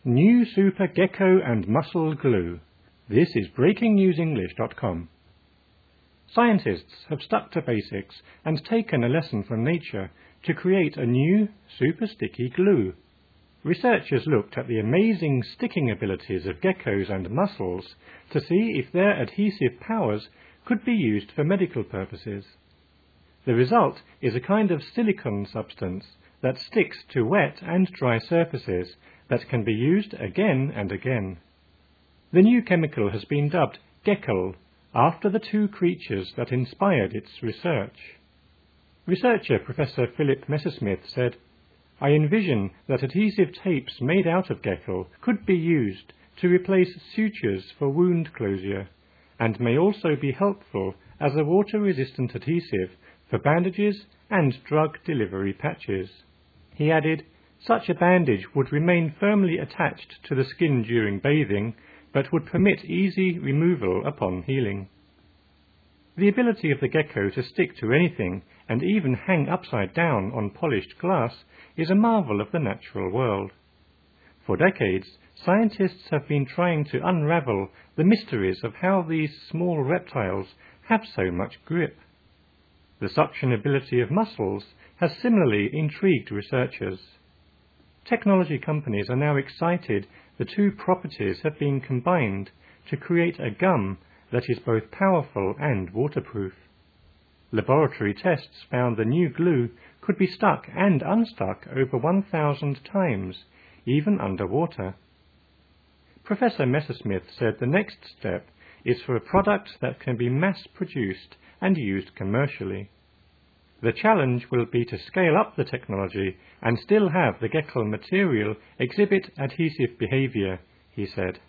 New Super Gecko and Mussel Glue. This is BreakingNewsEnglish.com. Scientists have stuck to basics and taken a lesson from nature to create a new, super sticky glue. Researchers looked at the amazing sticking abilities of geckos and mussels to see if their adhesive powers could be used for medical purposes. The result is a kind of silicone substance that sticks to wet and dry surfaces that can be used again and again. The new chemical has been dubbed Geckol, after the two creatures that inspired its research. Researcher Professor Philip Messersmith said, "I envision that adhesive tapes made out of Geckol could be used to replace sutures for wound closure, and may also be helpful as a water-resistant adhesive for bandages and drug delivery patches." He added, "Such a bandage would remain firmly attached to the skin during bathing, but would permit easy removal upon healing." The ability of the gecko to stick to anything and even hang upside down on polished glass is a marvel of the natural world. For decades, scientists have been trying to unravel the mysteries of how these small reptiles have so much grip. The suction ability of mussels has similarly intrigued researchers. Technology companies are now excited the two properties have been combined to create a gum that is both powerful and waterproof. Laboratory tests found the new glue could be stuck and unstuck over 1,000 times, even underwater. Professor Messersmith said the next step is for a product that can be mass-produced and used commercially. The challenge will be to scale up the technology and still have the Geckol material exhibit adhesive behavior, he said.